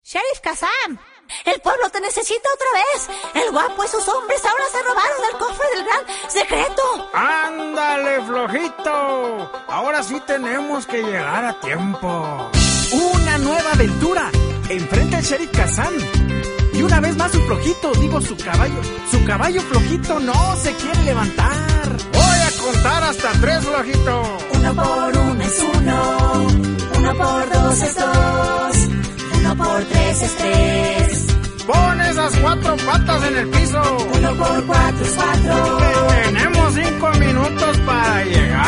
Sheriff Kazam, el pueblo te necesita otra vez. El guapo y sus hombres ahora se robaron el cofre del gran secreto. ¡Ándale, flojito! Ahora sí tenemos que llegar a tiempo. ¡Una nueva aventura! Enfrenta al Sheriff Kazam. Y una vez más su flojito, su caballo flojito no se quiere levantar. Voy a contar hasta 3, flojito. 1 por 1 es 1, 1 por 2 es 2, 1 por 3 es 3. Pon esas 4 patas en el piso. 1 por 4 es 4. Tenemos 5 minutos para llegar.